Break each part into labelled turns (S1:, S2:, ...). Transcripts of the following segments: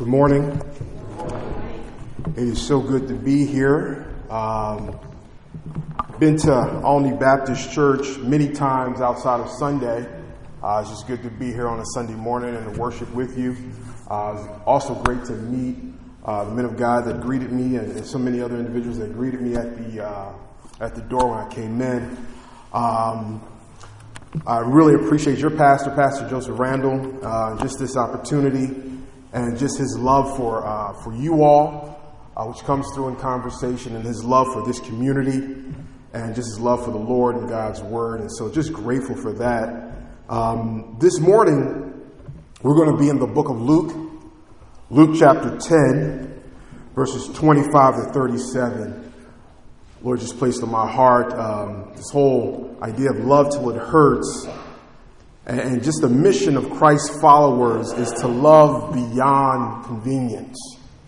S1: morning. It is so good to be here. Been to Olney Baptist Church many times outside of Sunday. It's just good to be here on a Sunday morning and to worship with you. Also great to meet the men of God that greeted me and so many other individuals that greeted me at the door when I came in. I really appreciate your pastor, Pastor Joseph Randall, just this opportunity and just his love for you all, which comes through in conversation, and his love for this community, and just his love for the Lord and God's Word. And so just grateful for that. This morning, we're going to be in the book of Luke chapter 10, verses 25 to 37. Lord just placed on my heart this whole idea of love till it hurts. And just the mission of Christ's followers is to love beyond convenience.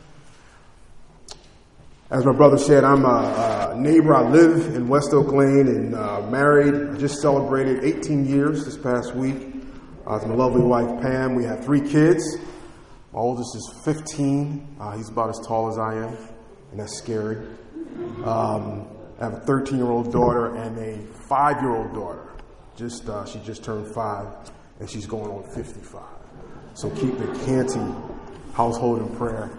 S1: As my brother said, I'm a neighbor. I live in West Oak Lane and married. I just celebrated 18 years this past week with my lovely wife, Pam. We have 3 kids. My oldest is 15. He's about as tall as I am, and that's scary. I have a 13-year-old daughter and a 5-year-old daughter. She just turned 5, and she's going on 55. So keep the Canty household in prayer.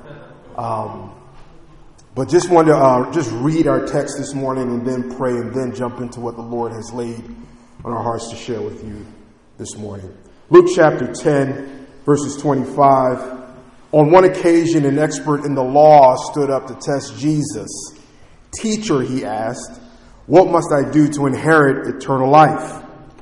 S1: But just wanted to just read our text this morning and then pray and then jump into what the Lord has laid on our hearts to share with you this morning. Luke chapter 10, verses 25. On one occasion, an expert in the law stood up to test Jesus. "Teacher," he asked, "what must I do to inherit eternal life?"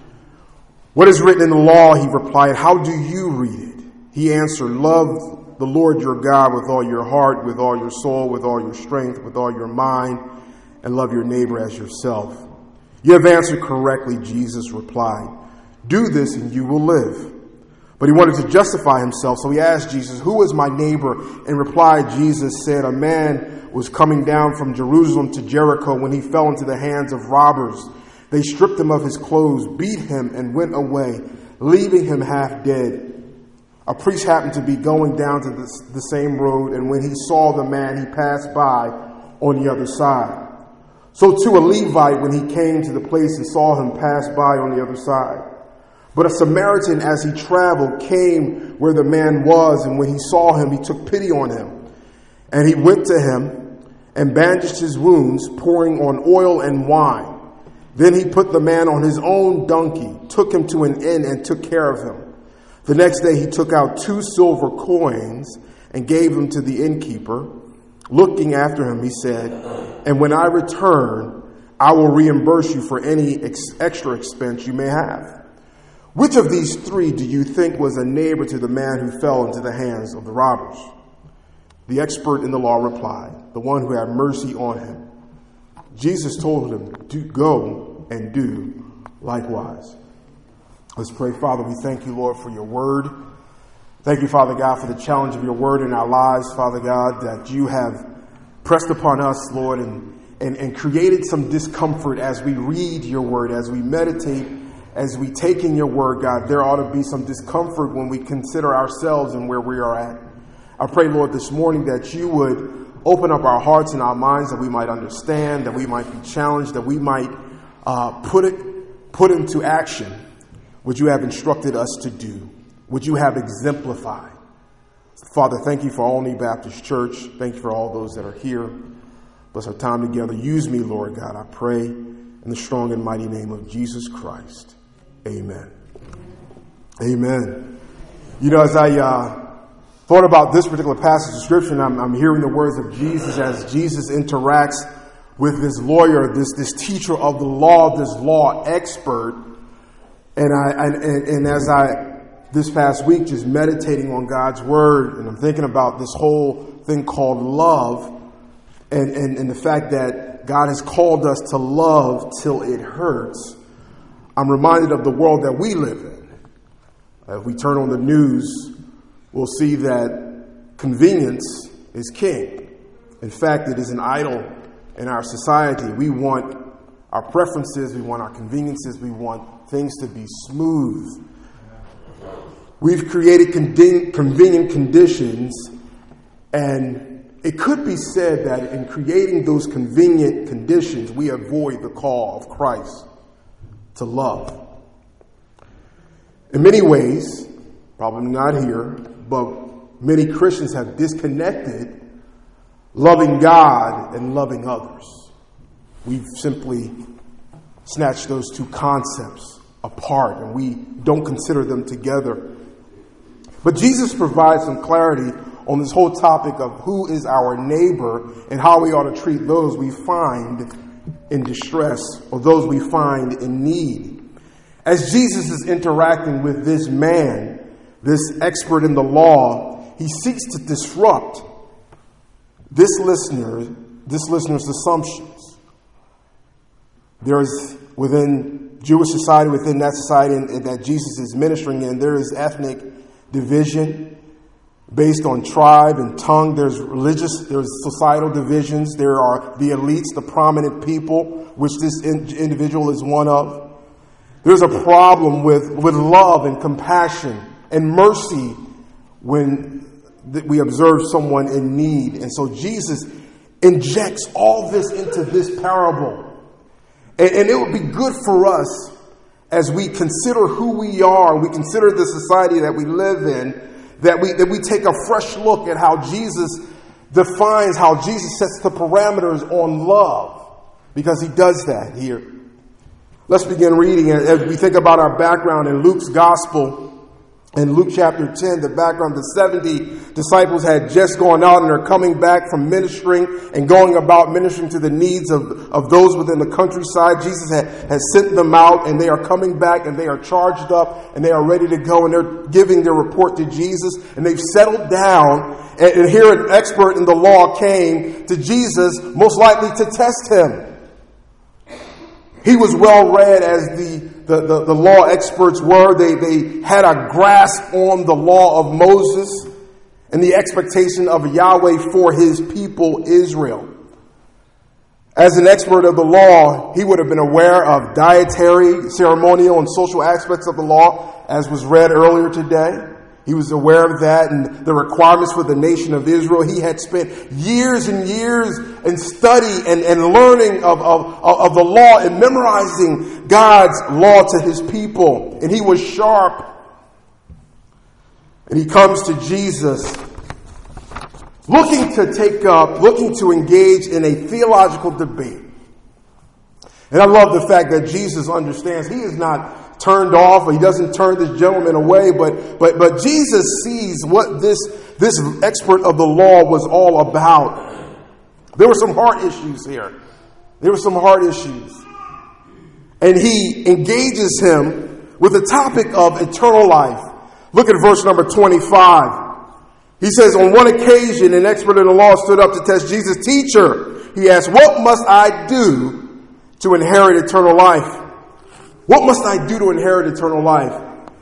S1: "What is written in the law?" he replied. "How do you read it?" He answered, "Love the Lord your God with all your heart, with all your soul, with all your strength, with all your mind, and love your neighbor as yourself." "You have answered correctly," Jesus replied. "Do this and you will live." But he wanted to justify himself, so he asked Jesus, "Who is my neighbor?" In reply, Jesus said, "A man was coming down from Jerusalem to Jericho when he fell into the hands of robbers. They stripped him of his clothes, beat him, and went away, leaving him half dead. A priest happened to be going down to the same road, and when he saw the man, he passed by on the other side. So too a Levite, when he came to the place and saw him, passed by on the other side. But a Samaritan, as he traveled, came where the man was, and when he saw him, he took pity on him. And he went to him and bandaged his wounds, pouring on oil and wine. Then he put the man on his own donkey, took him to an inn, and took care of him. The next day he took out 2 silver coins and gave them to the innkeeper. Looking after him, he said, "And when I return, I will reimburse you for any extra expense you may have." "Which of these 3 do you think was a neighbor to the man who fell into the hands of the robbers?" The expert in the law replied, "The one who had mercy on him." Jesus told him, "Go and do likewise." Let's pray. Father, we thank you, Lord, for your word. Thank you, Father God, for the challenge of your word in our lives, Father God, that you have pressed upon us, Lord, and created some discomfort as we read your word, as we meditate, as we take in your word, God. There ought to be some discomfort when we consider ourselves and where we are at. I pray, Lord, this morning that you would open up our hearts and our minds, that we might understand, that we might be challenged, that we might put into action what you have instructed us to do, what you have exemplified. Father, thank you for Olney Baptist Church. Thank you for all those that are here. Bless our time together. Use me, Lord God, I pray, in the strong and mighty name of Jesus Christ. Amen. Amen. You know, as I thought about this particular passage of Scripture, I'm hearing the words of Jesus as Jesus interacts with this lawyer, this teacher of the law, this law expert. And as this past week, just meditating on God's word, and I'm thinking about this whole thing called love, and the fact that God has called us to love till it hurts, I'm reminded of the world that we live in. If we turn on the news, we'll see that convenience is king. In fact, it is an idol in our society. We want our preferences, we want our conveniences, we want things to be smooth. We've created convenient conditions And it could be said that in creating those convenient conditions, we avoid the call of Christ to love. In many ways, probably not here, but many Christians have disconnected loving God and loving others. We've simply snatched those two concepts apart, and we don't consider them together. But Jesus provides some clarity on this whole topic of who is our neighbor and how we ought to treat those we find in distress or those we find in need. As Jesus is interacting with this man, this expert in the law, he seeks to disrupt this listener's assumptions. There's within Jewish society, within that society that Jesus is ministering in, there is ethnic division based on tribe and tongue. There's societal divisions. There are the elites, the prominent people, which this individual is one of. There's a problem with love and compassion and mercy when we observe someone in need. And so Jesus injects all this into this parable. And it would be good for us as we consider who we are, we consider the society that we live in, that we take a fresh look at how Jesus defines, how Jesus sets the parameters on love, because he does that here. Let's begin reading as we think about our background in Luke's gospel. In Luke chapter 10, the background, the 70 disciples had just gone out and are coming back from ministering and going about ministering to the needs of those within the countryside. Jesus has sent them out, and they are coming back, and they are charged up, and they are ready to go, and they're giving their report to Jesus, and they've settled down. And here an expert in the law came to Jesus, most likely to test him. He was well read as the law experts were. They had a grasp on the law of Moses and the expectation of Yahweh for his people Israel. As an expert of the law, he would have been aware of dietary, ceremonial, and social aspects of the law, as was read earlier today. He was aware of that and the requirements for the nation of Israel. He had spent years and years in study and learning of the law and memorizing God's law to his people. And he was sharp. And he comes to Jesus looking to engage in a theological debate. And I love the fact that Jesus understands he is not turned off, or he doesn't turn this gentleman away, but Jesus sees what this expert of the law was all about. There were some heart issues here. And he engages him with the topic of eternal life. Look at verse number 25. He says, on one occasion, an expert in the law stood up to test Jesus. Teacher, he asked, what must I do to inherit eternal life? What must I do to inherit eternal life?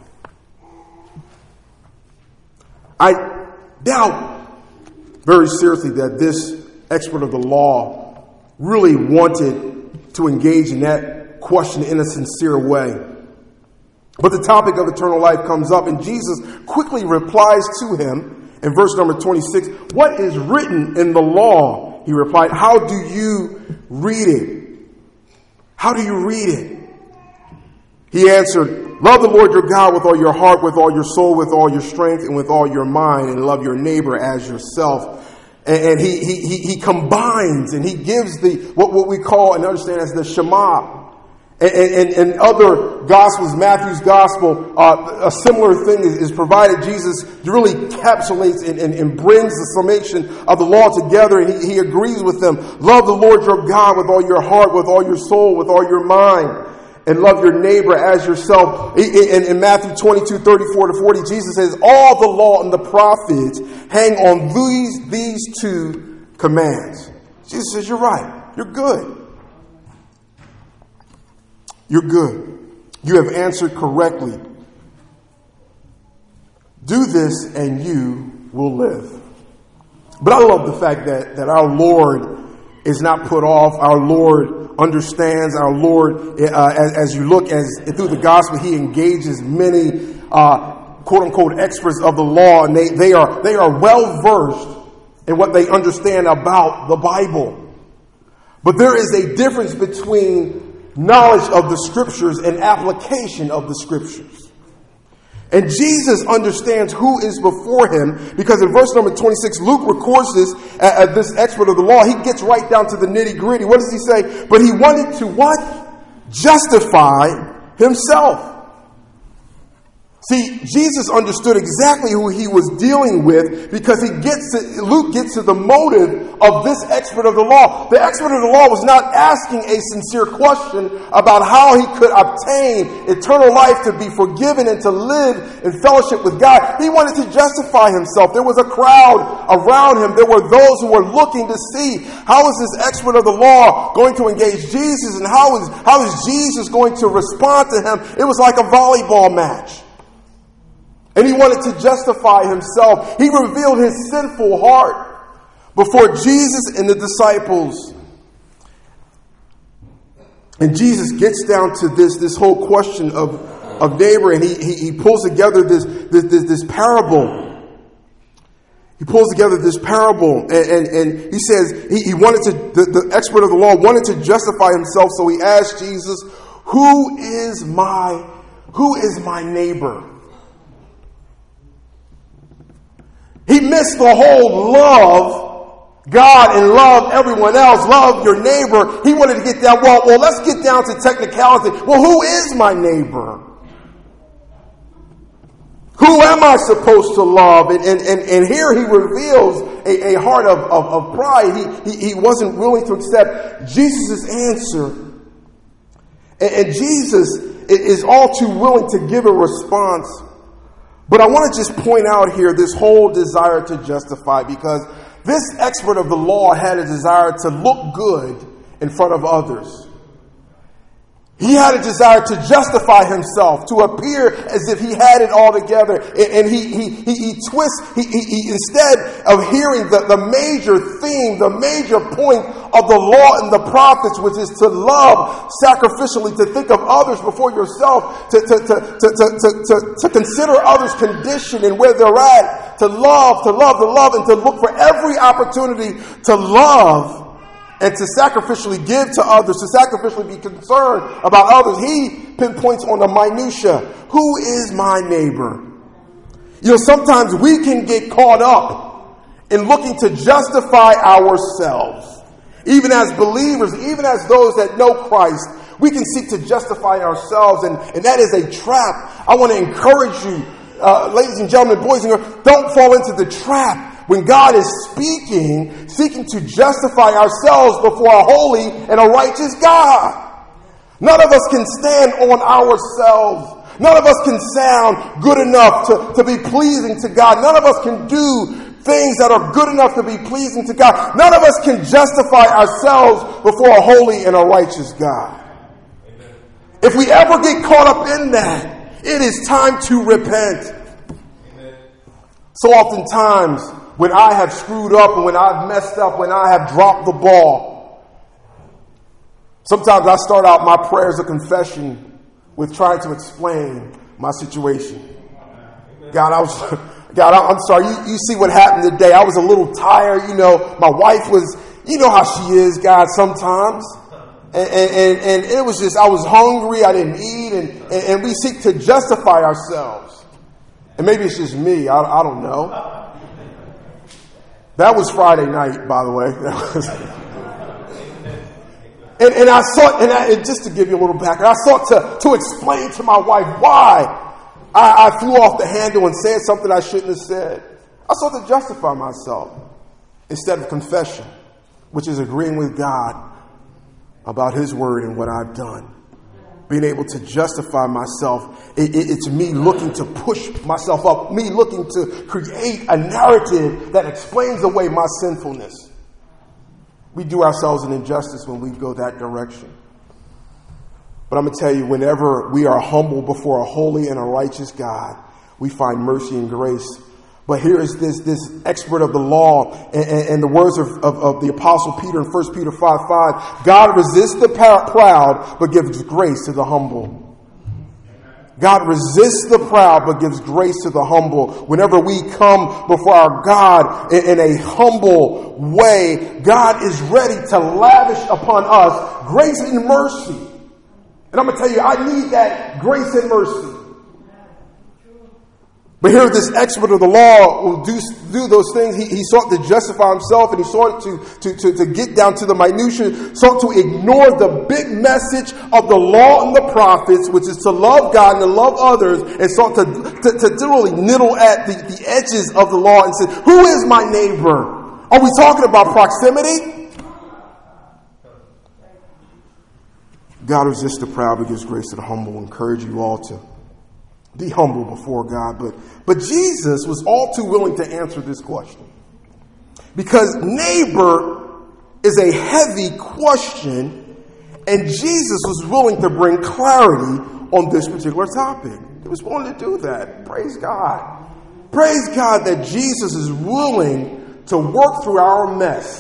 S1: I doubt very seriously that this expert of the law really wanted to engage in that question in a sincere way. But the topic of eternal life comes up, and Jesus quickly replies to him in verse number 26. What is written in the law? He replied, how do you read it? How do you read it? He answered, love the Lord your God with all your heart, with all your soul, with all your strength, and with all your mind, and love your neighbor as yourself. And he combines and he gives what we call and understand as the Shema. And other Gospels, Matthew's Gospel, a similar thing is provided. Jesus really encapsulates and brings the summation of the law together, and he agrees with them. Love the Lord your God with all your heart, with all your soul, with all your mind, and love your neighbor as yourself. In Matthew 22:34-40, Jesus says, all the law and the prophets hang on these two commands. Jesus says, you're right. You're good. You're good. You have answered correctly. Do this and you will live. But I love the fact that our Lord is not put off. Our Lord understands. Our Lord, as you look through the gospel, he engages many quote unquote experts of the law, and they are well versed and what they understand about the Bible. But there is a difference between knowledge of the Scriptures and application of the Scriptures. And Jesus understands who is before him, because in verse number 26, Luke records this expert of the law. He gets right down to the nitty gritty. What does he say? But he wanted to what? Justify himself. See, Jesus understood exactly who he was dealing with, because Luke gets to the motive of this expert of the law. The expert of the law was not asking a sincere question about how he could obtain eternal life, to be forgiven and to live in fellowship with God. He wanted to justify himself. There was a crowd around him. There were those who were looking to see, how is this expert of the law going to engage Jesus, and how is Jesus going to respond to him? It was like a volleyball match. And he wanted to justify himself. He revealed his sinful heart before Jesus and the disciples. And Jesus gets down to this whole question of neighbor, and he pulls together this parable. He pulls together this parable, and he says he wanted to. The expert of the law wanted to justify himself, so he asked Jesus, "Who is my neighbor?" He missed the whole love God and love everyone else, love your neighbor. He wanted to get down, well, let's get down to technicality. Well, who is my neighbor? Who am I supposed to love? And here he reveals a heart of pride. He wasn't willing to accept Jesus' answer. And Jesus is all too willing to give a response. But I want to just point out here this whole desire to justify, because this expert of the law had a desire to look good in front of others. He had a desire to justify himself, to appear as if he had it all together. And he twists, instead of hearing the major theme, the major point of the law and the prophets, which is to love sacrificially, to think of others before yourself, to consider others' condition and where they're at, to love, and to look for every opportunity to love and to sacrificially give to others, to sacrificially be concerned about others. He pinpoints on the minutia. Who is my neighbor? You know, sometimes we can get caught up in looking to justify ourselves. Even as believers, even as those that know Christ, we can seek to justify ourselves, and that is a trap. I want to encourage you, ladies and gentlemen, boys and girls, don't fall into the trap. When God is speaking, seeking to justify ourselves before a holy and a righteous God. None of us can stand on ourselves. None of us can sound good enough to be pleasing to God. None of us can do things that are good enough to be pleasing to God. None of us can justify ourselves before a holy and a righteous God. Amen. If we ever get caught up in that, it is time to repent. Amen. So oftentimes, when I have screwed up and when I've messed up, when I have dropped the ball, sometimes I start out my prayers of confession with trying to explain my situation. God, I'm sorry. You see what happened today. I was a little tired. You know, my wife was, you know how she is, God, sometimes. And it was just, I was hungry. I didn't eat. And we seek to justify ourselves. And maybe it's just me. I don't know. That was Friday night, by the way. And I sought, and just to give you a little background, I sought to explain to my wife why I flew off the handle and said something I shouldn't have said. I sought to justify myself instead of confession, which is agreeing with God about His word and what I've done. Being able to justify myself, it's me looking to push myself up, me looking to create a narrative that explains away my sinfulness. We do ourselves an injustice when we go that direction. But I'm going to tell you, whenever we are humble before a holy and a righteous God, we find mercy and grace. But here is this expert of the law, and the words of the Apostle Peter in 1 Peter 5:5. God resists the proud, but gives grace to the humble. God resists the proud but gives grace to the humble. Whenever we come before our God in a humble way, God is ready to lavish upon us grace and mercy. And I'm going to tell you, I need that grace and mercy. But here this expert of the law will do those things. He sought to justify himself, and he sought to get down to the minutiae, sought to ignore the big message of the law and the prophets, which is to love God and to love others, and sought to literally nibble at the edges of the law and say, who is my neighbor? Are we talking about proximity? God resists the proud but gives grace to the humble. I encourage you all to be humble before God. But Jesus was all too willing to answer this question. Because neighbor is a heavy question, and Jesus was willing to bring clarity on this particular topic. He was willing to do that. Praise God. Praise God that Jesus is willing to work through our mess.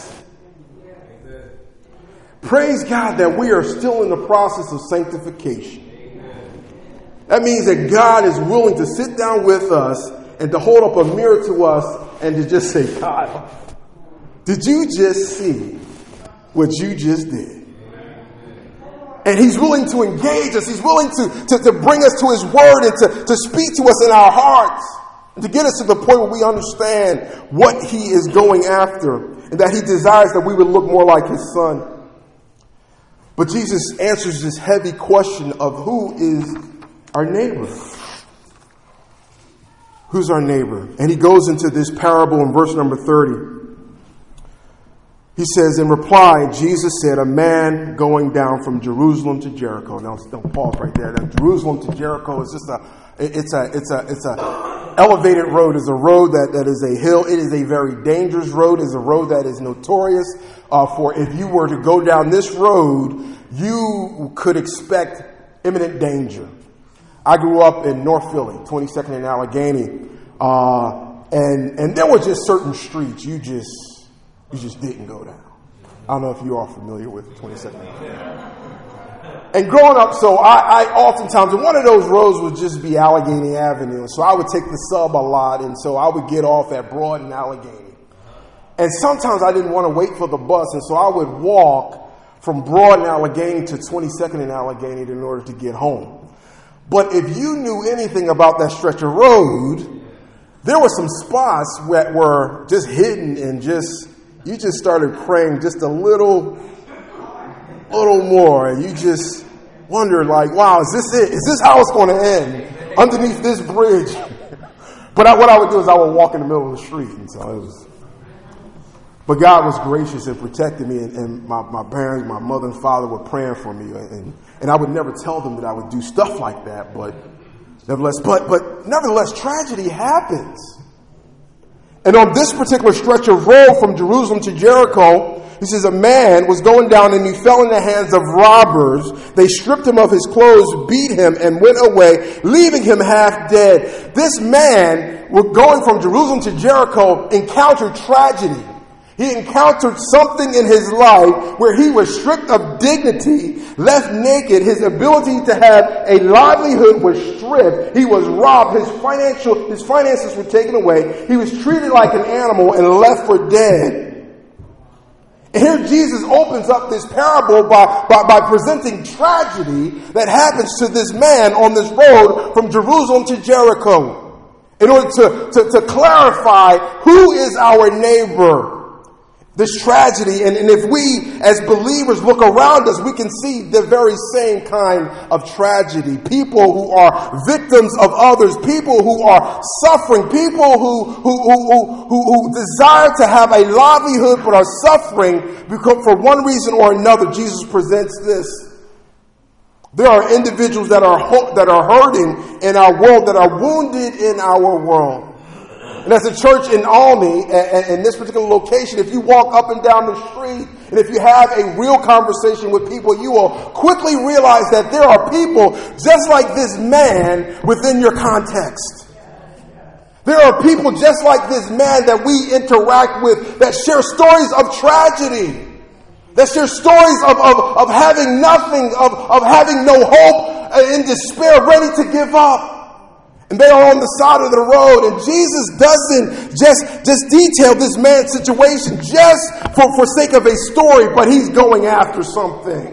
S1: Praise God that we are still in the process of sanctification. That means that God is willing to sit down with us and to hold up a mirror to us and to just say, God, did you just see what you just did? And he's willing to engage us. He's willing to bring us to his word and to speak to us in our hearts, and to get us to the point where we understand what he is going after, and that he desires that we would look more like his son. But Jesus answers this heavy question of who is our neighbor. Who's our neighbor? And he goes into this parable in verse number 30. He says, in reply, Jesus said, a man going down from Jerusalem to Jericho. Now, don't pause right there. Now, Jerusalem to Jericho is just it's a elevated road. It's a road that is a hill. It is a very dangerous road. It's a road that is notorious for if you were to go down this road, you could expect imminent danger. I grew up in North Philly, 22nd and Allegheny, and there were just certain streets you just didn't go down. I don't know if you are familiar with 22nd and Allegheny. And growing up, so I oftentimes, and one of those roads would just be Allegheny Avenue. So I would take the sub a lot, and so I would get off at Broad and Allegheny. And sometimes I didn't want to wait for the bus, and so I would walk from Broad and Allegheny to 22nd and Allegheny in order to get home. But if you knew anything about that stretch of road, there were some spots that were just hidden and you just started praying just a little more. And you just wondered like, wow, is this it? Is this how it's going to end? Underneath this bridge? But what I would do is I would walk in the middle of the street. And so it was. But God was gracious and protected me, and my parents, my mother and father were praying for me, and I would never tell them that I would do stuff like that, but nevertheless, tragedy happens. And on this particular stretch of road from Jerusalem to Jericho, he says a man was going down and he fell in the hands of robbers. They stripped him of his clothes, beat him, and went away, leaving him half dead. This man, going from Jerusalem to Jericho, encountered tragedy. He encountered something in his life where he was stripped of dignity, left naked. His ability to have a livelihood was stripped. He was robbed. His finances were taken away. He was treated like an animal and left for dead. And here Jesus opens up this parable by presenting tragedy that happens to this man on this road from Jerusalem to Jericho, in order to clarify who is our neighbor. This tragedy, and if we as believers look around us, we can see the very same kind of tragedy. People who are victims of others, people who are suffering, people who desire to have a livelihood but are suffering because for one reason or another. Jesus presents this. There are individuals that are hurting in our world, that are wounded in our world. And as a church in Almy, in this particular location, if you walk up and down the street, and if you have a real conversation with people, you will quickly realize that there are people just like this man within your context. There are people just like this man that we interact with that share stories of tragedy, that share stories of having nothing, of having no hope in despair, ready to give up. And they are on the side of the road. And Jesus doesn't just detail this man's situation just for sake of a story, but he's going after something.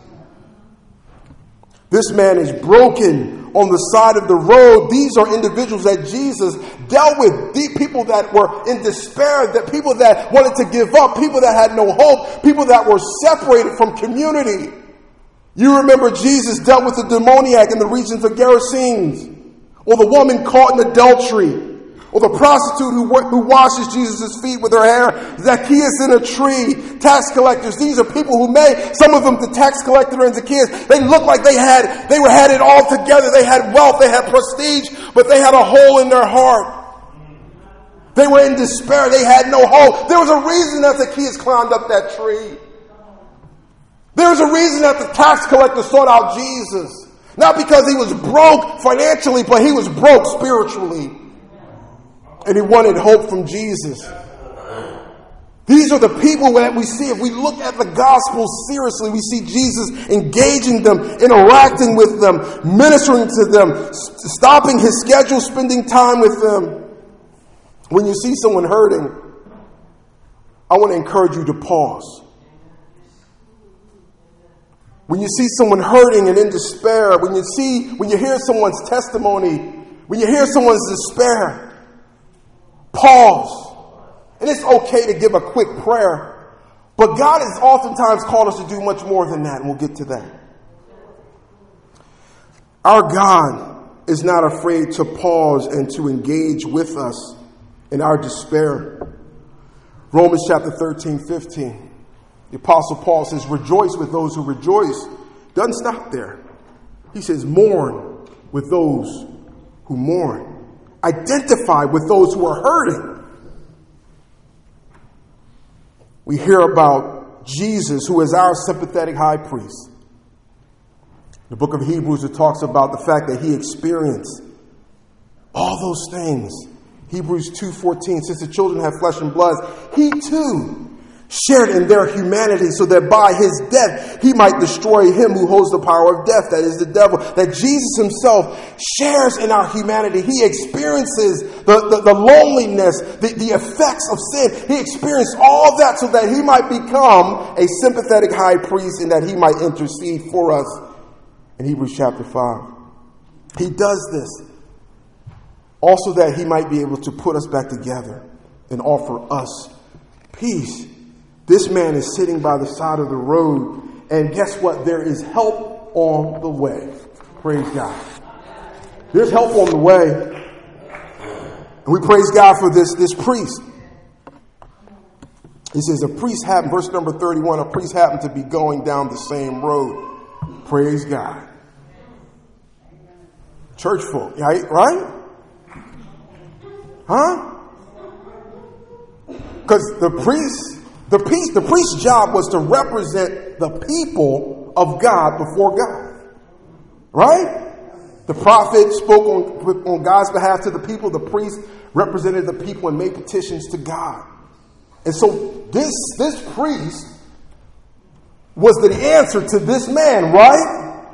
S1: This man is broken on the side of the road. These are individuals that Jesus dealt with. The people that were in despair, that people that wanted to give up, people that had no hope, people that were separated from community. You remember Jesus dealt with the demoniac in the regions of Gerasenes, or the woman caught in adultery, or the prostitute who washes Jesus' feet with her hair, Zacchaeus in a tree, tax collectors. These are people who some of them, the tax collector and Zacchaeus, they looked like they had it all together. They had wealth, they had prestige, but they had a hole in their heart. They were in despair. They had no hope. There was a reason that Zacchaeus climbed up that tree. There was a reason that the tax collector sought out Jesus. Not because he was broke financially, but he was broke spiritually. And he wanted hope from Jesus. These are the people that we see. If we look at the gospel seriously, we see Jesus engaging them, interacting with them, ministering to them, stopping his schedule, spending time with them. When you see someone hurting, I want to encourage you to pause. When you see someone hurting and in despair, when you hear someone's testimony, when you hear someone's despair, pause. And it's okay to give a quick prayer, but God has oftentimes called us to do much more than that, and we'll get to that. Our God is not afraid to pause and to engage with us in our despair. Romans chapter 13:15. The Apostle Paul says, rejoice with those who rejoice. Doesn't stop there. He says, mourn with those who mourn. Identify with those who are hurting. We hear about Jesus, who is our sympathetic high priest. The book of Hebrews, it talks about the fact that he experienced all those things. Hebrews 2:14, since the children have flesh and blood, he too shared in their humanity, so that by his death he might destroy him who holds the power of death, that is the devil. That Jesus himself shares in our humanity. He experiences the loneliness, the effects of sin. He experienced all that so that he might become a sympathetic high priest and that he might intercede for us in Hebrews chapter 5. He does this also that he might be able to put us back together and offer us peace. This man is sitting by the side of the road, and guess what? There is help on the way. Praise God. There's help on the way. And we praise God for this priest. He says, verse number 31, a priest happened to be going down the same road. Praise God. Church folk, right? Huh? Because the priest's job was to represent the people of God before God. Right? The prophet spoke on God's behalf to the people. The priest represented the people and made petitions to God. And so this priest was the answer to this man, right?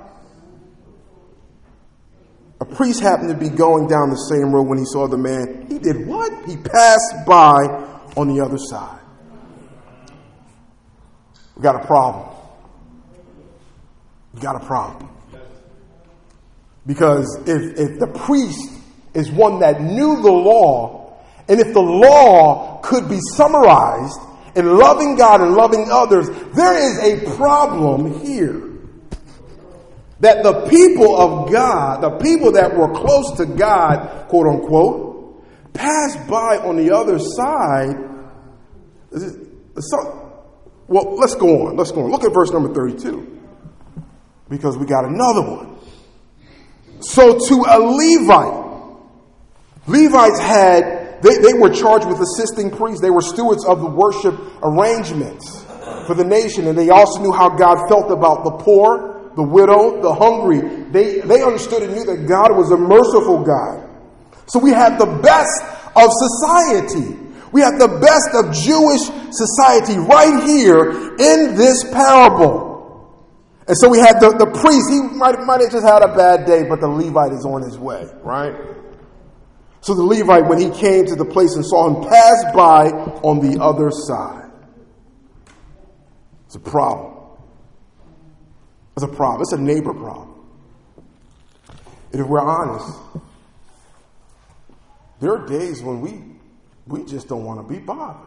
S1: A priest happened to be going down the same road when he saw the man. He did what? He passed by on the other side. We got a problem. We got a problem. Because if the priest is one that knew the law, and if the law could be summarized in loving God and loving others, there is a problem here. That the people of God, the people that were close to God, quote unquote, passed by on the other side. Well, let's go on. Look at verse number 32. Because we got another one. So to a Levite. Levites they were charged with assisting priests. They were stewards of the worship arrangements for the nation. And they also knew how God felt about the poor, the widow, the hungry. They understood and knew that God was a merciful God. So we have the best of society. We have the best of Jewish society right here in this parable. And so we had the priest. He might have just had a bad day, but the Levite is on his way, right? So the Levite, when he came to the place and saw him pass by on the other side. It's a problem. It's a problem. It's a neighbor problem. And if we're honest, there are days when we just don't want to be bothered.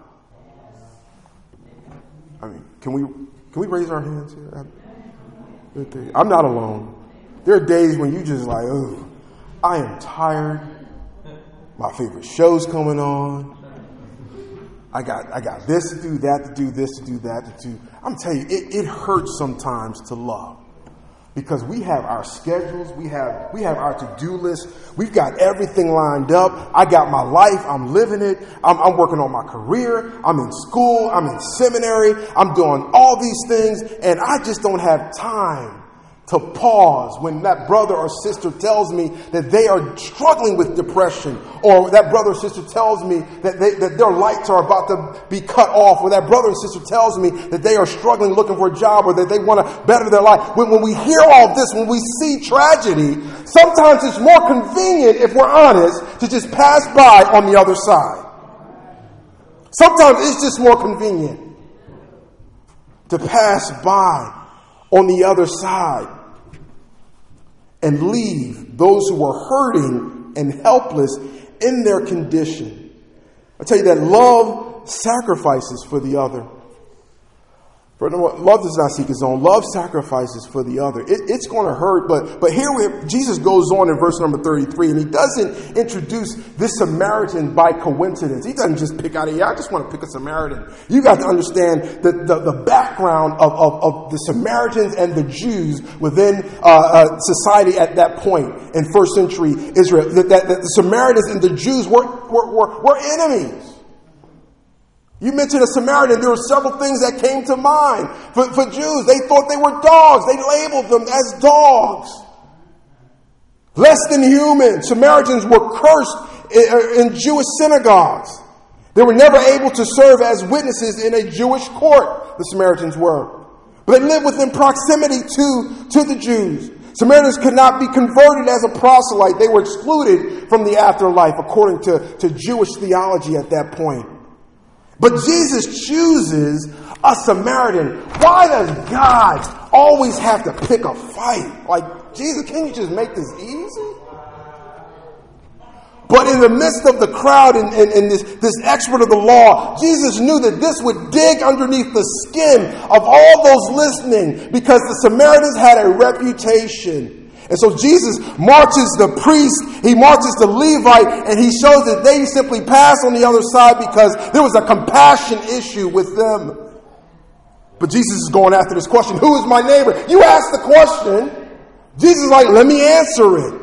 S1: I mean, can we raise our hands here? I'm not alone. There are days when you just like, oh, I am tired. My favorite show's coming on. I got this to do, that to do, this to do, that to do. I'm telling you, it hurts sometimes to love. Because we have our schedules, we have our to-do list, we've got everything lined up. I got my life, I'm living it, I'm working on my career, I'm in school, I'm in seminary, I'm doing all these things, and I just don't have time to pause when that brother or sister tells me that they are struggling with depression, or that brother or sister tells me that their lights are about to be cut off, or that brother or sister tells me that they are struggling looking for a job, or that they want to better their life. When we hear all this, when we see tragedy, sometimes it's more convenient, if we're honest, to just pass by on the other side. Sometimes it's just more convenient to pass by on the other side and leave those who are hurting and helpless in their condition. I tell you that love sacrifices for the other. Love does not seek his own. Love sacrifices for the other. It's going to hurt, but here Jesus goes on in verse number 33, and he doesn't introduce this Samaritan by coincidence. He doesn't just pick out I just want to pick a Samaritan. You got to understand the background of the Samaritans and the Jews within society at that point in first century Israel. That the Samaritans and the Jews were enemies. You mentioned a Samaritan, there were several things that came to mind. For Jews, they thought they were dogs. They labeled them as dogs. Less than human. Samaritans were cursed in Jewish synagogues. They were never able to serve as witnesses in a Jewish court, the Samaritans were. But they lived within proximity to the Jews. Samaritans could not be converted as a proselyte. They were excluded from the afterlife according to Jewish theology at that point. But Jesus chooses a Samaritan. Why does God always have to pick a fight? Like, Jesus, can't you just make this easy? But in the midst of the crowd and this expert of the law, Jesus knew that this would dig underneath the skin of all those listening, because the Samaritans had a reputation. And so Jesus marches the priest, he marches the Levite, and he shows that they simply pass on the other side because there was a compassion issue with them. But Jesus is going after this question, who is my neighbor? You asked the question. Jesus is like, let me answer it.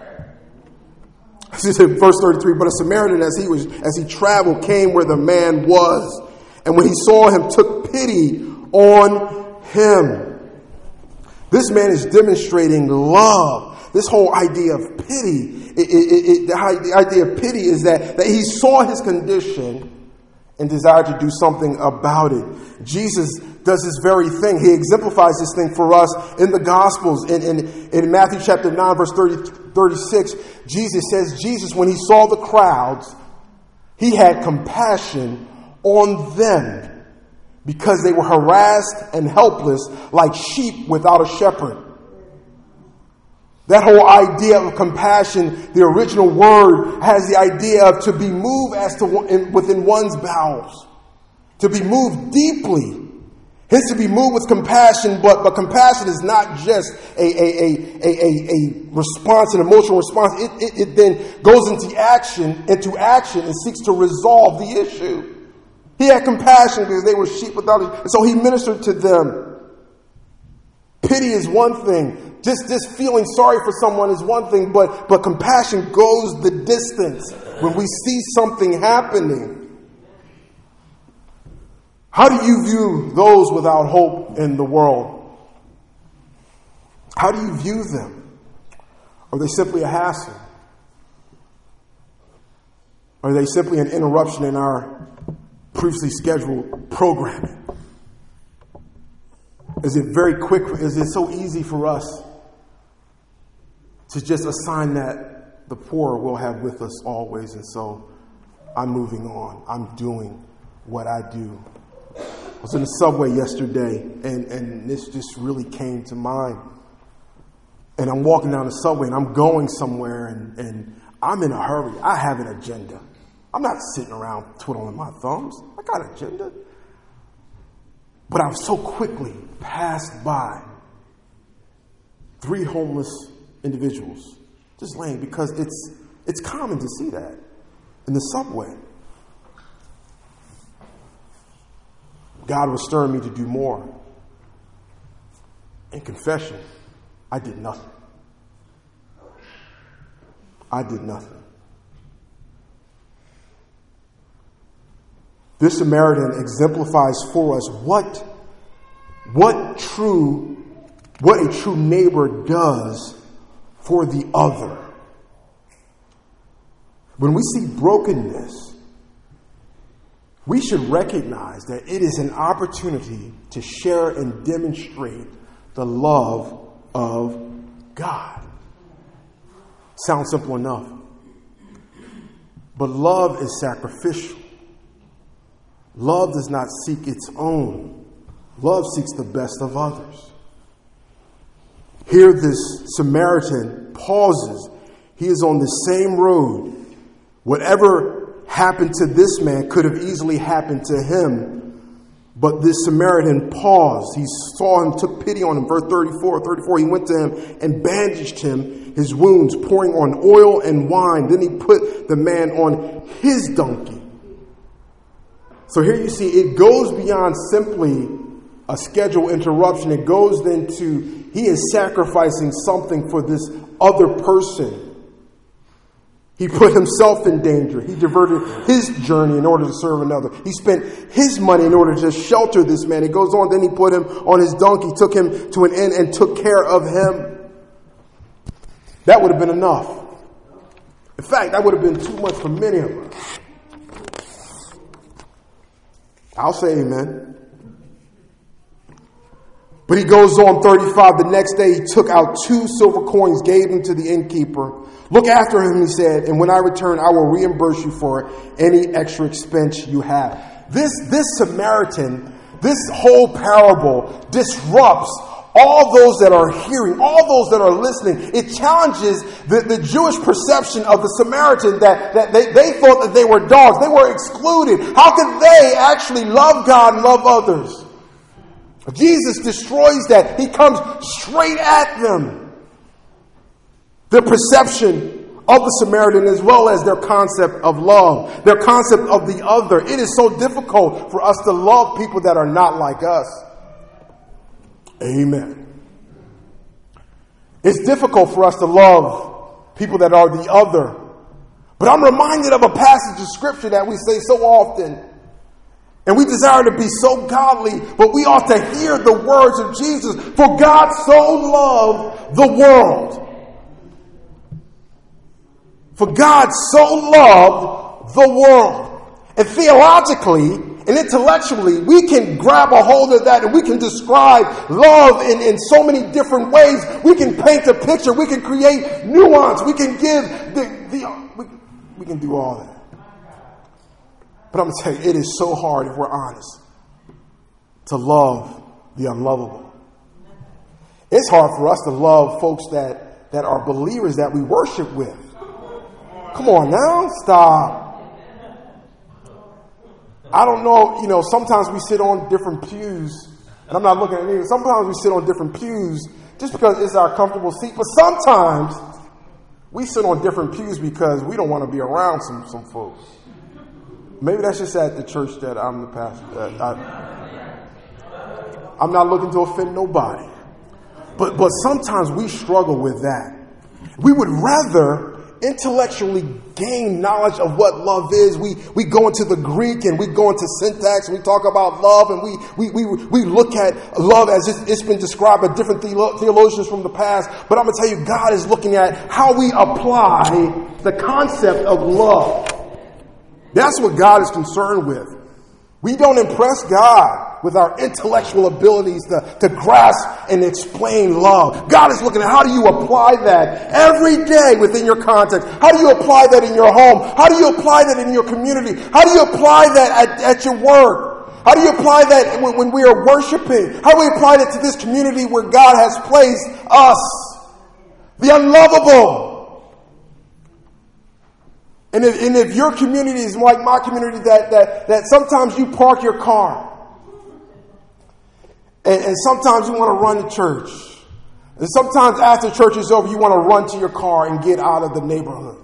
S1: He said, verse 33, but a Samaritan as he traveled came where the man was, and when he saw him, took pity on him. This man is demonstrating love. This whole idea of pity, the idea of pity is that he saw his condition and desired to do something about it. Jesus does this very thing. He exemplifies this thing for us in the Gospels. In Matthew chapter 9, verse 36, Jesus says, when he saw the crowds, he had compassion on them, because they were harassed and helpless like sheep without a shepherd. That whole idea of compassion, the original word has the idea of to be moved within one's bowels. To be moved deeply. Hence to be moved with compassion, but compassion is not just a response, an emotional response. It then goes into action and seeks to resolve the issue. He had compassion because they were sheep without it. And so he ministered to them. Pity is one thing. Just feeling sorry for someone is one thing, but compassion goes the distance when we see something happening. How do you view those without hope in the world? How do you view them? Are they simply a hassle? Are they simply an interruption in our previously scheduled programming? Is it very quick? Is it so easy for us to just assign that the poor will have with us always? And so I'm moving on. I'm doing what I do. I was in the subway yesterday, and this just really came to mind. And I'm walking down the subway, and I'm going somewhere, and I'm in a hurry. I have an agenda. I'm not sitting around twiddling my thumbs. I got an agenda. But I've so quickly passed by 3 homeless individuals just laying, because it's common to see that in the subway. God was stirring me to do more. In confession, I did nothing. I did nothing. This Samaritan exemplifies for us what a true neighbor does for the other. When we see brokenness, we should recognize that it is an opportunity to share and demonstrate the love of God. Sounds simple enough. But love is sacrificial. Love does not seek its own. Love seeks the best of others. Here this Samaritan pauses. He is on the same road. Whatever happened to this man could have easily happened to him. But this Samaritan paused. He saw him, took pity on him. Verse 34, he went to him and bandaged him, his wounds, pouring on oil and wine. Then he put the man on his donkey. So here you see it goes beyond simply a schedule interruption. It goes then to he is sacrificing something for this other person. He put himself in danger. He diverted his journey in order to serve another. He spent his money in order to shelter this man. It goes on, then he put him on his donkey, took him to an inn and took care of him. That would have been enough. In fact, that would have been too much for many of us. I'll say amen. But he goes on, 35. The next day he took out 2 silver coins, gave them to the innkeeper. Look after him, he said, and when I return, I will reimburse you for any extra expense you have. This Samaritan, this whole parable disrupts all those that are hearing, all those that are listening. It challenges the Jewish perception of the Samaritan that they thought that they were dogs. They were excluded. How could they actually love God and love others? Jesus destroys that. He comes straight at them. Their perception of the Samaritan as well as their concept of love, their concept of the other. It is so difficult for us to love people that are not like us. Amen. It's difficult for us to love people that are the other. But I'm reminded of a passage of Scripture that we say so often. And we desire to be so godly, but we ought to hear the words of Jesus. For God so loved the world. For God so loved the world. And theologically and intellectually, we can grab a hold of that and we can describe love in so many different ways. We can paint a picture. We can create nuance. We can give we can do all that. But I'm going to tell you, it is so hard, if we're honest, to love the unlovable. It's hard for us to love folks that are believers that we worship with. Come on now, stop. I don't know, sometimes we sit on different pews, and I'm not looking at anything. Sometimes we sit on different pews just because it's our comfortable seat, but sometimes we sit on different pews because we don't want to be around some folks. Maybe that's just at the church that I'm the pastor. I'm not looking to offend nobody. But sometimes we struggle with that. We would rather intellectually gain knowledge of what love is. We go into the Greek and we go into syntax. We talk about love and we look at love as it's been described by different theologians from the past. But I'm going to tell you, God is looking at how we apply the concept of love. That's what God is concerned with. We don't impress God with our intellectual abilities to grasp and explain love. God is looking at how do you apply that every day within your context? How do you apply that in your home? How do you apply that in your community? How do you apply that at your work? How do you apply that when we are worshiping? How do we apply that to this community where God has placed us? The unlovable. And if your community is like my community, that sometimes you park your car. And sometimes you want to run to church. And sometimes after church is over, you want to run to your car and get out of the neighborhood.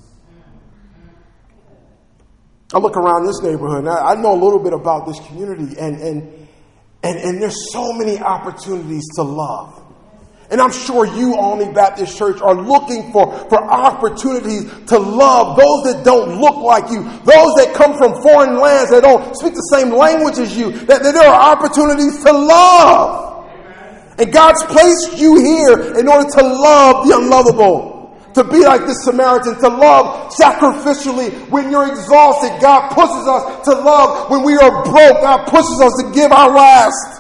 S1: I look around this neighborhood and I know a little bit about this community. And there's so many opportunities to love. And I'm sure you, Olney Baptist Church, are looking for opportunities to love those that don't look like you, those that come from foreign lands, that don't speak the same language as you, that there are opportunities to love. And God's placed you here in order to love the unlovable, to be like this Samaritan, to love sacrificially. When you're exhausted, God pushes us to love. When we are broke, God pushes us to give our last.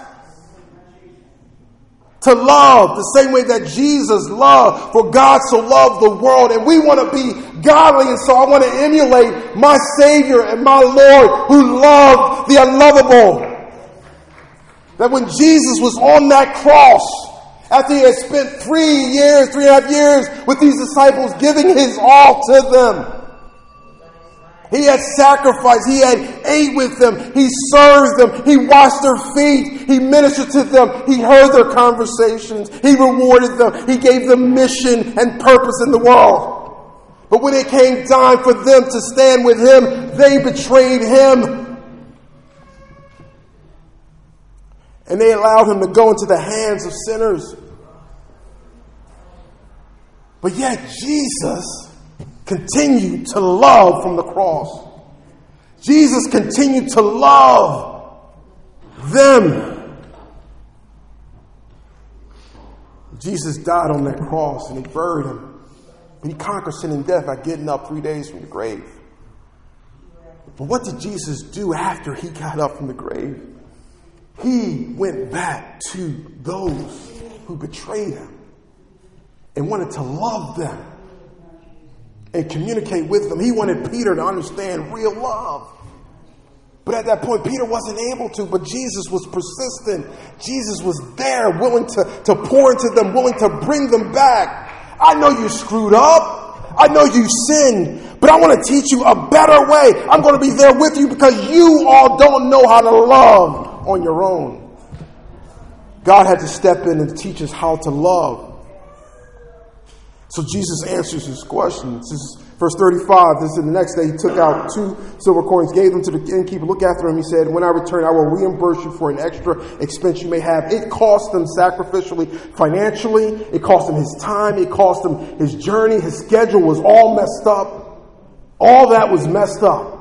S1: To love the same way that Jesus loved, for God so loved the world. And we want to be godly, and so I want to emulate my Savior and my Lord who loved the unlovable. That when Jesus was on that cross, after he had spent 3.5 years with these disciples, giving his all to them, he had sacrificed. He had ate with them. He served them. He washed their feet. He ministered to them. He heard their conversations. He rewarded them. He gave them mission and purpose in the world. But when it came time for them to stand with him, they betrayed him. And they allowed him to go into the hands of sinners. But yet Jesus continued to love from the cross. Jesus continued to love them. Jesus died on that cross and he buried him. But he conquered sin and death by getting up 3 days from the grave. But what did Jesus do after he got up from the grave? He went back to those who betrayed him and wanted to love them and communicate with them. He wanted Peter to understand real love. But at that point, Peter wasn't able to, but Jesus was persistent. Jesus was there, willing to pour into them, willing to bring them back. I know you screwed up. I know you sinned, but I want to teach you a better way. I'm going to be there with you because you all don't know how to love on your own. God had to step in and teach us how to love. So Jesus answers his question. This is verse 35. This is the next day. He took out 2 silver coins, gave them to the innkeeper. Look after him. He said, when I return, I will reimburse you for an extra expense you may have. It cost them sacrificially, financially. It cost him his time. It cost him his journey. His schedule was all messed up. All that was messed up.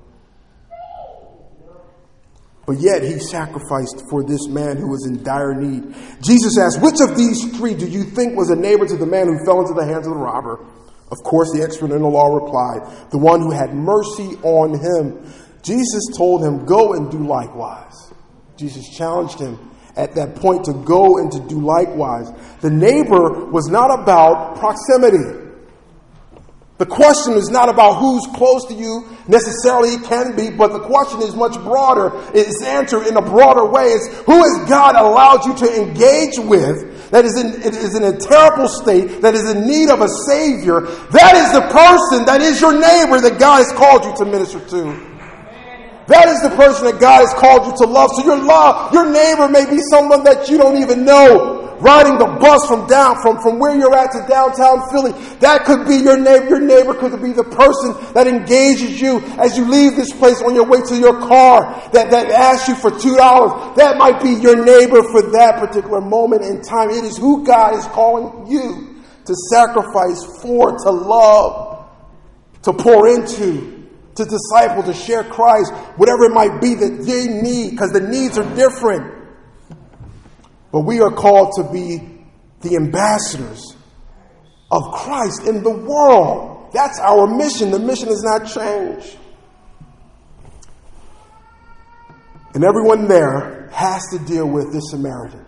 S1: But yet he sacrificed for this man who was in dire need. Jesus asked, which of these 3 do you think was a neighbor to the man who fell into the hands of the robber? Of course, the expert in the law replied, the one who had mercy on him. Jesus told him, go and do likewise. Jesus challenged him at that point to go and to do likewise. The neighbor was not about proximity. The question is not about who's close to you. Necessarily it can be, but the question is much broader. It's answered in a broader way. It's who has God allowed you to engage with that is in a terrible state, that is in need of a Savior? That is the person, that is your neighbor that God has called you to minister to. That is the person that God has called you to love. So your neighbor may be someone that you don't even know. Riding the bus from where you're at to downtown Philly. That could be your neighbor. Your neighbor could be the person that engages you as you leave this place on your way to your car, that asks you for $2. That might be your neighbor for that particular moment in time. It is who God is calling you to sacrifice for, to love, to pour into, to disciple, to share Christ, whatever it might be that they need, because the needs are different. But we are called to be the ambassadors of Christ in the world. That's our mission. The mission has not changed. And everyone there has to deal with this Samaritan.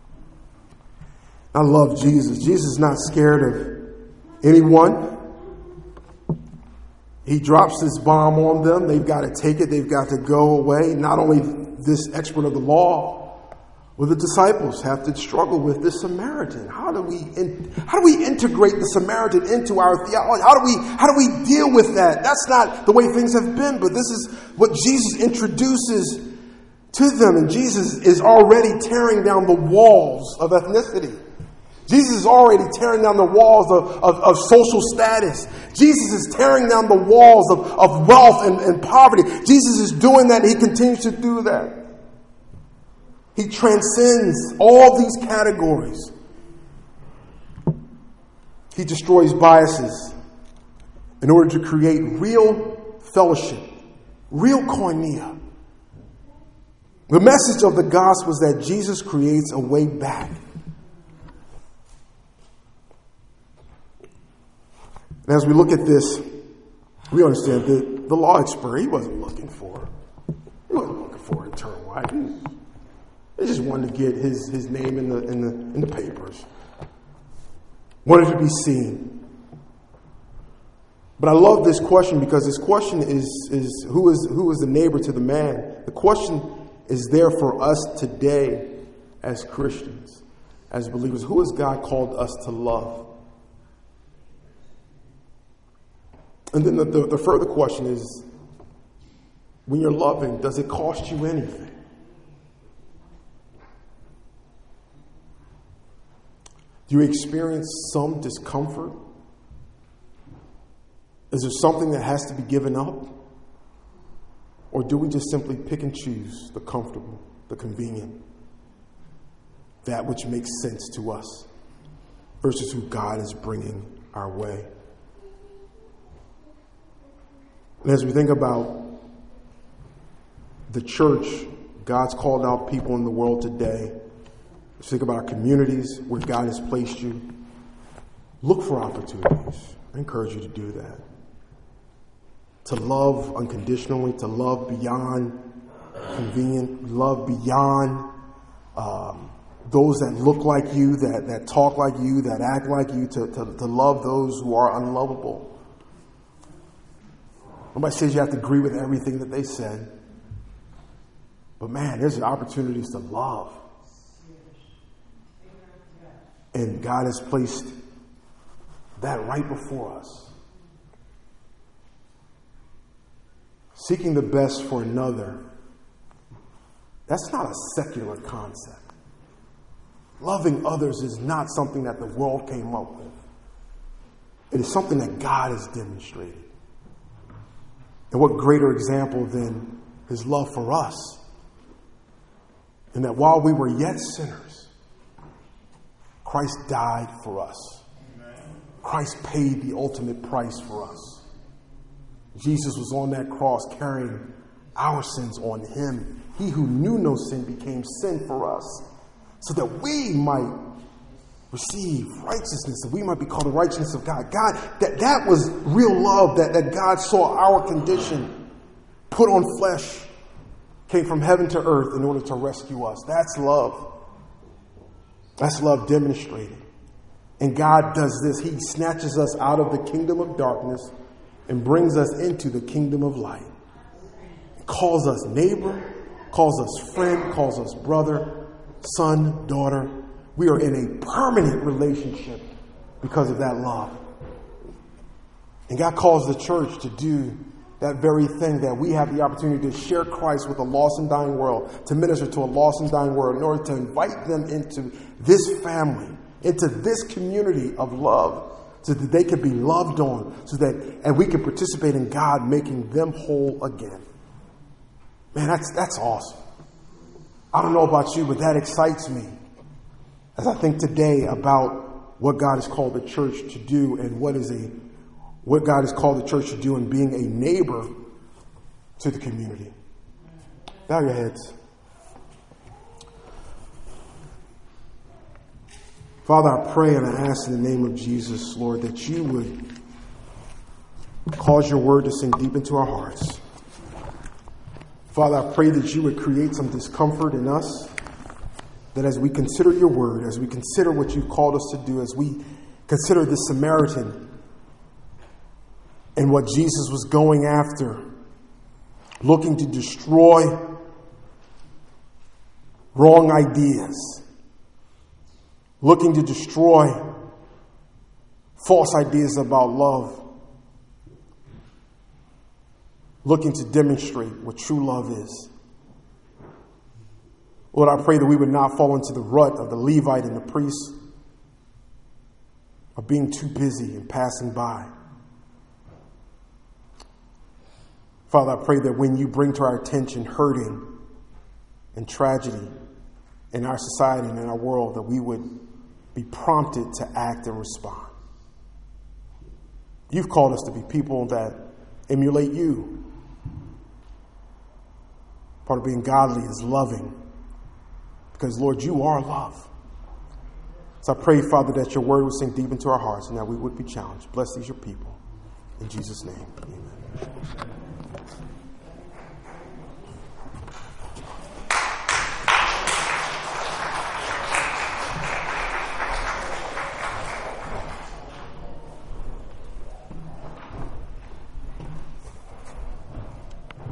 S1: I love Jesus. Jesus is not scared of anyone. He drops this bomb on them. They've got to take it. They've got to go away. Not only this expert of the law, but the disciples have to struggle with this Samaritan. How do we integrate the Samaritan into our theology? How do we deal with that? That's not the way things have been, but this is what Jesus introduces to them. And Jesus is already tearing down the walls of ethnicity. Jesus is already tearing down the walls of social status. Jesus is tearing down the walls of wealth and poverty. Jesus is doing that. He continues to do that. He transcends all these categories. He destroys biases in order to create real fellowship, real koinonia. The message of the gospel is that Jesus creates a way back. And as we look at this, we understand that the law expert, he wasn't looking for eternal life. He just wanted to get his name in the papers. Wanted to be seen. But I love this question because this question is who is the neighbor to the man? The question is there for us today as Christians, as believers. Who has God called us to love? And then the further question is, when you're loving, does it cost you anything? Do you experience some discomfort? Is there something that has to be given up? Or do we just simply pick and choose the comfortable, the convenient, that which makes sense to us versus who God is bringing our way? And as we think about the church, God's called out people in the world today. As we think about our communities where God has placed you, look for opportunities. I encourage you to do that. To love unconditionally, to love beyond convenient, love beyond those that look like you, that talk like you, that act like you, to love those who are unlovable. Nobody says you have to agree with everything that they said. But man, there's opportunities to love. And God has placed that right before us. Seeking the best for another, that's not a secular concept. Loving others is not something that the world came up with. It is something that God has demonstrated. And what greater example than his love for us? And that while we were yet sinners, Christ died for us. Christ paid the ultimate price for us. Jesus was on that cross carrying our sins on him. He who knew no sin became sin for us so that we might receive righteousness, that we might be called the righteousness of God. That was real love, that God saw our condition, put on flesh, came from heaven to earth in order to rescue us. That's love. That's love demonstrated. And God does this. He snatches us out of the kingdom of darkness and brings us into the kingdom of light. He calls us neighbor, calls us friend, calls us brother, son, daughter. We are in a permanent relationship because of that love. And God calls the church to do that very thing, that we have the opportunity to share Christ with a lost and dying world, to minister to a lost and dying world in order to invite them into this family, into this community of love, so that they can be loved on, and we can participate in God making them whole again. Man, that's awesome. I don't know about you, but that excites me as I think today about what God has called the church to do and what God has called the church to do in being a neighbor to the community. Bow your heads. Father, I pray and I ask in the name of Jesus, Lord, that you would cause your word to sink deep into our hearts. Father, I pray that you would create some discomfort in us, that as we consider your word, as we consider what you've called us to do, as we consider the Samaritan and what Jesus was going after, looking to destroy wrong ideas, looking to destroy false ideas about love, looking to demonstrate what true love is. Lord, I pray that we would not fall into the rut of the Levite and the priest, of being too busy and passing by. Father, I pray that when you bring to our attention hurting and tragedy in our society and in our world, that we would be prompted to act and respond. You've called us to be people that emulate you. Part of being godly is loving, because, Lord, you are love. So I pray, Father, that your word would sink deep into our hearts and that we would be challenged. Bless these, your people. In Jesus' name, amen.